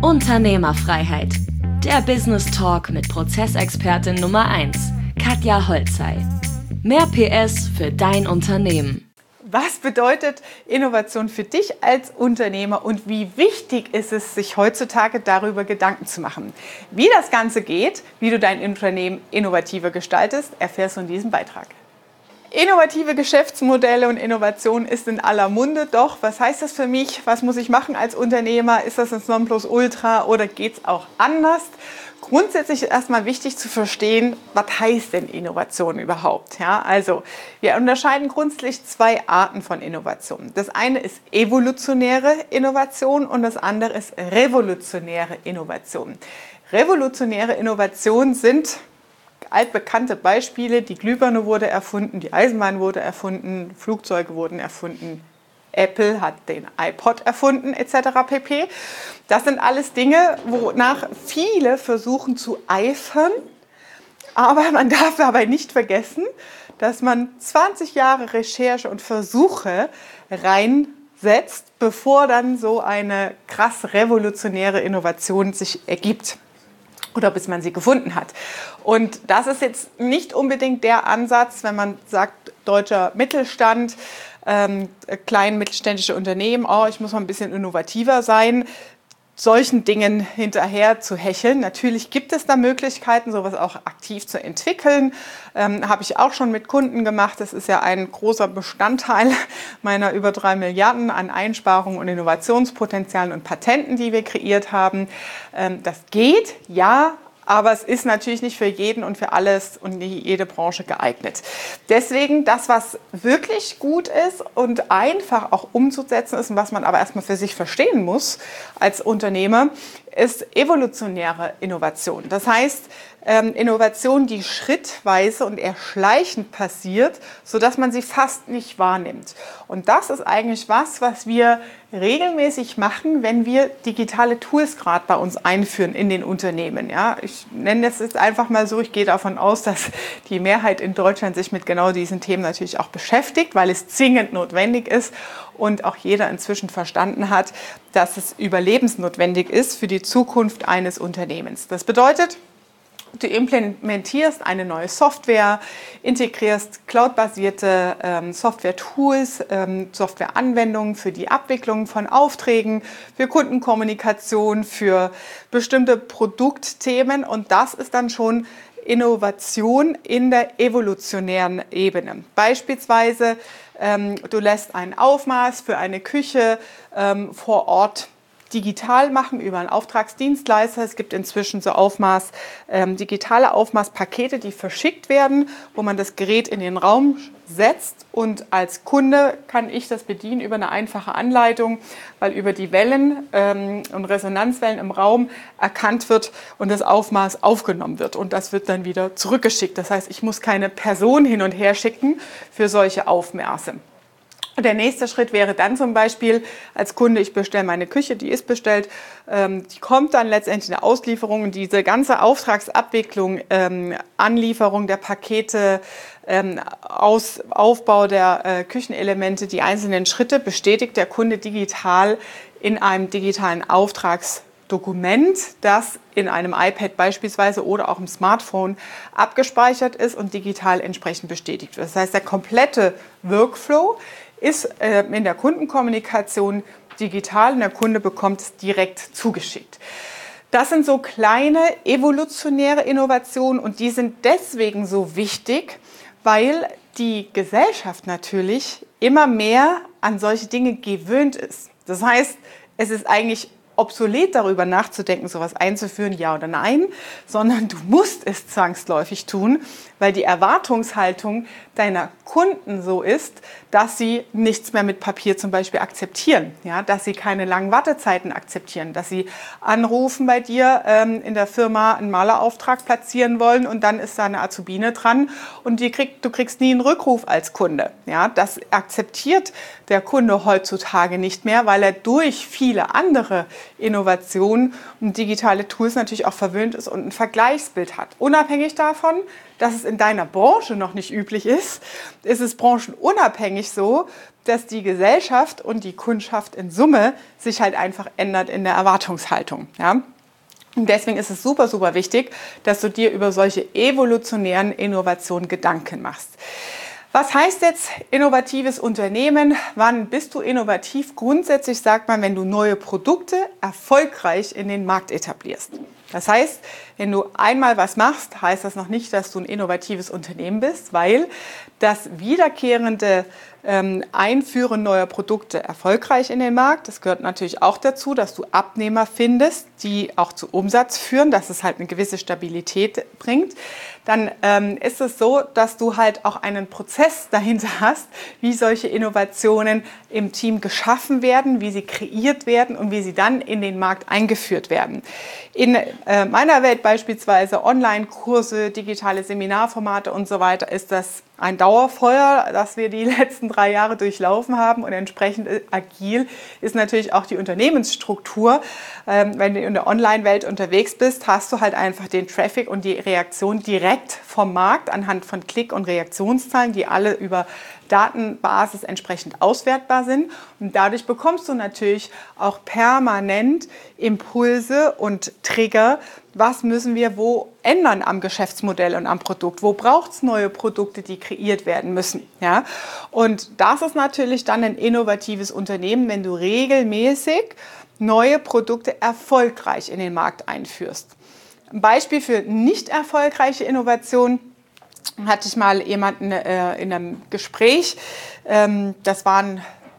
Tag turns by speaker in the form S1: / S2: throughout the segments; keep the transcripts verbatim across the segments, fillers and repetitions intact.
S1: Unternehmerfreiheit. Der Business Talk mit Prozessexpertin Nummer eins, Katja Holzei. Mehr P S für dein Unternehmen.
S2: Was bedeutet Innovation für dich als Unternehmer und wie wichtig ist es, sich heutzutage darüber Gedanken zu machen? Wie das Ganze geht, wie du dein Unternehmen innovativer gestaltest, erfährst du in diesem Beitrag. Innovative Geschäftsmodelle und Innovation ist in aller Munde. Doch, was heißt das für mich? Was muss ich machen als Unternehmer? Ist das das Nonplusultra oder geht es auch anders? Grundsätzlich ist erstmal wichtig zu verstehen, was heißt denn Innovation überhaupt? Ja, also wir unterscheiden grundsätzlich zwei Arten von Innovation. Das eine ist evolutionäre Innovation und das andere ist revolutionäre Innovation. Revolutionäre Innovationen sind altbekannte Beispiele: Die Glühbirne wurde erfunden, die Eisenbahn wurde erfunden, Flugzeuge wurden erfunden, Apple hat den iPod erfunden, et cetera pp. Das sind alles Dinge, wonach viele versuchen zu eifern, aber man darf dabei nicht vergessen, dass man zwanzig Jahre Recherche und Versuche reinsetzt, bevor dann so eine krass revolutionäre Innovation sich ergibt. Oder bis man sie gefunden hat. Und das ist jetzt nicht unbedingt der Ansatz, wenn man sagt, deutscher Mittelstand, ähm, klein mittelständische Unternehmen, oh, ich muss mal ein bisschen innovativer sein, solchen Dingen hinterher zu hecheln. Natürlich gibt es da Möglichkeiten, sowas auch aktiv zu entwickeln. Ähm, habe ich auch schon mit Kunden gemacht. Das ist ja ein großer Bestandteil meiner über drei Milliarden an Einsparungen und Innovationspotenzialen und Patenten, die wir kreiert haben. Ähm, das geht, ja. Aber es ist natürlich nicht für jeden und für alles und nicht jede Branche geeignet. Deswegen das, was wirklich gut ist und einfach auch umzusetzen ist und was man aber erstmal für sich verstehen muss als Unternehmer, ist evolutionäre Innovation. Das heißt, ähm, Innovation, die schrittweise und erschleichend passiert, sodass man sie fast nicht wahrnimmt. Und das ist eigentlich was, was wir regelmäßig machen, wenn wir digitale Tools gerade bei uns einführen in den Unternehmen. Ja, ich nenne das jetzt einfach mal so, ich gehe davon aus, dass die Mehrheit in Deutschland sich mit genau diesen Themen natürlich auch beschäftigt, weil es zwingend notwendig ist und auch jeder inzwischen verstanden hat, dass es überlebensnotwendig ist für die Zukunft eines Unternehmens. Das bedeutet, du implementierst eine neue Software, integrierst cloudbasierte ähm, Software-Tools, ähm, Software-Anwendungen für die Abwicklung von Aufträgen, für Kundenkommunikation, für bestimmte Produktthemen. Und das ist dann schon Innovation in der evolutionären Ebene. Beispielsweise, ähm, du lässt ein Aufmaß für eine Küche ähm, vor Ort digital machen über einen Auftragsdienstleister. Es gibt inzwischen so Aufmaß, ähm, digitale Aufmaßpakete, die verschickt werden, wo man das Gerät in den Raum setzt und als Kunde kann ich das bedienen über eine einfache Anleitung, weil über die Wellen ähm, und Resonanzwellen im Raum erkannt wird und das Aufmaß aufgenommen wird und das wird dann wieder zurückgeschickt. Das heißt, ich muss keine Person hin und her schicken für solche Aufmaße. Und der nächste Schritt wäre dann zum Beispiel als Kunde, ich bestelle meine Küche, die ist bestellt, ähm, die kommt dann letztendlich in der Auslieferung und diese ganze Auftragsabwicklung, ähm, Anlieferung der Pakete, ähm, Aus, Aufbau der äh, Küchenelemente, die einzelnen Schritte bestätigt der Kunde digital in einem digitalen Auftragsdokument, das in einem iPad beispielsweise oder auch im Smartphone abgespeichert ist und digital entsprechend bestätigt wird. Das heißt, der komplette Workflow ist äh, in der Kundenkommunikation digital und der Kunde bekommt es direkt zugeschickt. Das sind so kleine evolutionäre Innovationen und die sind deswegen so wichtig, weil die Gesellschaft natürlich immer mehr an solche Dinge gewöhnt ist. Das heißt, es ist eigentlich obsolet, darüber nachzudenken, sowas einzuführen, ja oder nein, sondern du musst es zwangsläufig tun, weil die Erwartungshaltung deiner Kunden so ist, dass sie nichts mehr mit Papier zum Beispiel akzeptieren, ja, dass sie keine langen Wartezeiten akzeptieren, dass sie anrufen bei dir ähm, in der Firma einen Malerauftrag platzieren wollen und dann ist da eine Azubine dran und die kriegt, du kriegst nie einen Rückruf als Kunde. Ja, das akzeptiert der Kunde heutzutage nicht mehr, weil er durch viele andere Innovation und digitale Tools natürlich auch verwöhnt ist und ein Vergleichsbild hat. Unabhängig davon, dass es in deiner Branche noch nicht üblich ist, ist es branchenunabhängig so, dass die Gesellschaft und die Kundschaft in Summe sich halt einfach ändert in der Erwartungshaltung. Ja? Und deswegen ist es super, super wichtig, dass du dir über solche evolutionären Innovationen Gedanken machst. Was heißt jetzt innovatives Unternehmen? Wann bist du innovativ? Grundsätzlich sagt man, wenn du neue Produkte erfolgreich in den Markt etablierst. Das heißt, wenn du einmal was machst, heißt das noch nicht, dass du ein innovatives Unternehmen bist, weil das wiederkehrende ähm, Einführen neuer Produkte erfolgreich in den Markt, das gehört natürlich auch dazu, dass du Abnehmer findest, die auch zu Umsatz führen, dass es halt eine gewisse Stabilität bringt. Dann ähm, ist es so, dass du halt auch einen Prozess dahinter hast, wie solche Innovationen im Team geschaffen werden, wie sie kreiert werden und wie sie dann in den Markt eingeführt werden. In äh, meiner Welt beispielsweise Online-Kurse, digitale Seminarformate und so weiter ist das ein Dauerfeuer, das wir die letzten drei Jahre durchlaufen haben, und entsprechend agil ist natürlich auch die Unternehmensstruktur. Ähm, wenn du in der Online-Welt unterwegs bist, hast du halt einfach den Traffic und die Reaktion direkt vom Markt anhand von Klick- und Reaktionszahlen, die alle über Datenbasis entsprechend auswertbar sind. Und dadurch bekommst du natürlich auch permanent Impulse und Trigger. Was müssen wir wo ändern am Geschäftsmodell und am Produkt? Wo braucht es neue Produkte, die kreiert werden müssen? Ja? Und das ist natürlich dann ein innovatives Unternehmen, wenn du regelmäßig neue Produkte erfolgreich in den Markt einführst. Ein Beispiel für nicht erfolgreiche Innovation hatte ich mal jemanden äh, in einem Gespräch. Ähm, das waren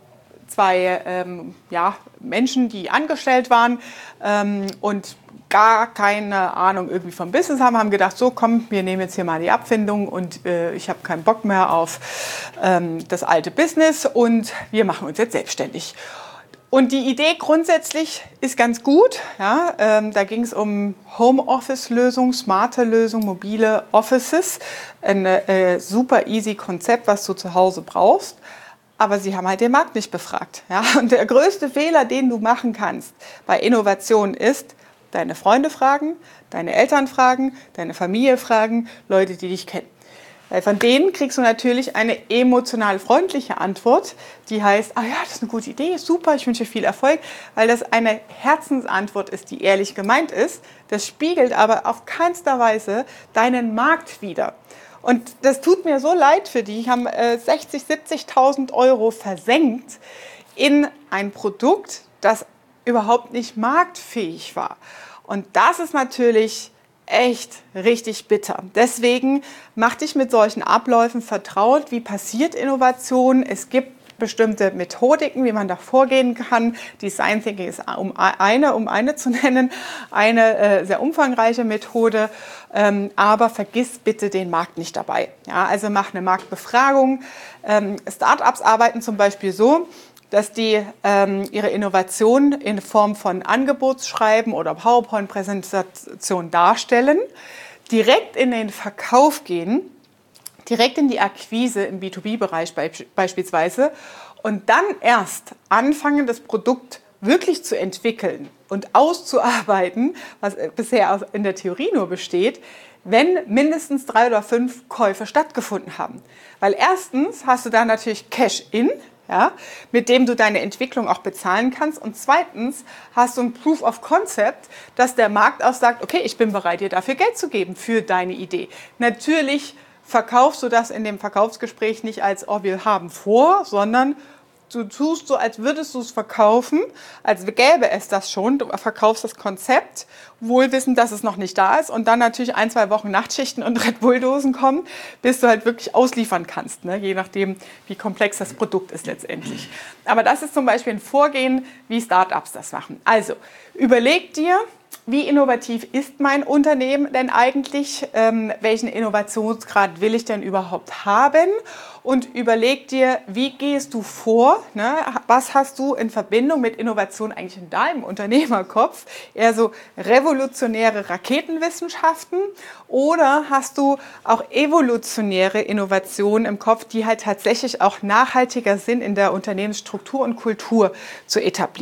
S2: zwei ähm, ja, Menschen, die angestellt waren ähm, und gar keine Ahnung irgendwie vom Business haben, haben gedacht, so komm, wir nehmen jetzt hier mal die Abfindung und äh, ich habe keinen Bock mehr auf ähm, das alte Business und wir machen uns jetzt selbstständig. Und die Idee grundsätzlich ist ganz gut. Ja, ähm, da ging es um Homeoffice-Lösungen, smarte Lösungen, mobile Offices. Ein äh, super easy Konzept, was du zu Hause brauchst. Aber sie haben halt den Markt nicht befragt. Ja? Und der größte Fehler, den du machen kannst bei Innovation ist, deine Freunde fragen, deine Eltern fragen, deine Familie fragen, Leute, die dich kennen. Weil von denen kriegst du natürlich eine emotional freundliche Antwort, die heißt, ah ja, das ist eine gute Idee, super, ich wünsche dir viel Erfolg, weil das eine Herzensantwort ist, die ehrlich gemeint ist. Das spiegelt aber auf keinster Weise deinen Markt wider. Und das tut mir so leid für die, die haben äh, sechzigtausend, siebzigtausend Euro versenkt in ein Produkt, das überhaupt nicht marktfähig war. Und das ist natürlich echt richtig bitter. Deswegen mach dich mit solchen Abläufen vertraut. Wie passiert Innovation? Es gibt bestimmte Methodiken, wie man da vorgehen kann. Design Thinking ist um eine, um eine zu nennen, eine äh, sehr umfangreiche Methode. Ähm, aber vergiss bitte den Markt nicht dabei. Ja, also mach eine Marktbefragung. Ähm, Startups arbeiten zum Beispiel so, dass die ähm, ihre Innovation in Form von Angebotsschreiben oder PowerPoint-Präsentation darstellen, direkt in den Verkauf gehen, direkt in die Akquise im B zwei B-Bereich beispielsweise und dann erst anfangen, das Produkt wirklich zu entwickeln und auszuarbeiten, was bisher in der Theorie nur besteht, wenn mindestens drei oder fünf Käufe stattgefunden haben. Weil erstens hast du da natürlich Cash-in, ja, mit dem du deine Entwicklung auch bezahlen kannst. Und zweitens hast du ein Proof of Concept, dass der Markt auch sagt, okay, ich bin bereit, dir dafür Geld zu geben für deine Idee. Natürlich verkaufst du das in dem Verkaufsgespräch nicht als, oh, wir haben vor, sondern du tust so, als würdest du es verkaufen, als gäbe es das schon. Du verkaufst das Konzept, wohl wissend, dass es noch nicht da ist und dann natürlich ein, zwei Wochen Nachtschichten und Red Bull-Dosen kommen, bis du halt wirklich ausliefern kannst, ne? Je nachdem, wie komplex das Produkt ist letztendlich. Aber das ist zum Beispiel ein Vorgehen, wie Startups das machen. Also, überleg dir, wie innovativ ist mein Unternehmen denn eigentlich? Ähm, welchen Innovationsgrad will ich denn überhaupt haben? Und überleg dir, wie gehst du vor? Ne? Was hast du in Verbindung mit Innovation eigentlich in deinem Unternehmerkopf? Eher so revolutionäre Raketenwissenschaften oder hast du auch evolutionäre Innovationen im Kopf, die halt tatsächlich auch nachhaltiger sind in der Unternehmensstruktur und Kultur zu etablieren?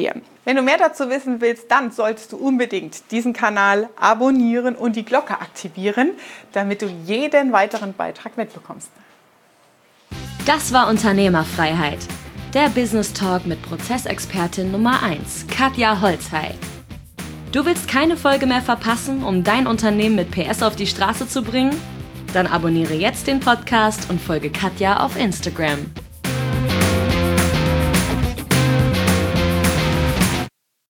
S2: Wenn du mehr dazu wissen willst, dann solltest du unbedingt diesen Kanal abonnieren und die Glocke aktivieren, damit du jeden weiteren Beitrag mitbekommst.
S1: Das war Unternehmerfreiheit, der Business Talk mit Prozessexpertin Nummer eins, Katja Holzhey. Du willst keine Folge mehr verpassen, um dein Unternehmen mit P S auf die Straße zu bringen? Dann abonniere jetzt den Podcast und folge Katja auf Instagram.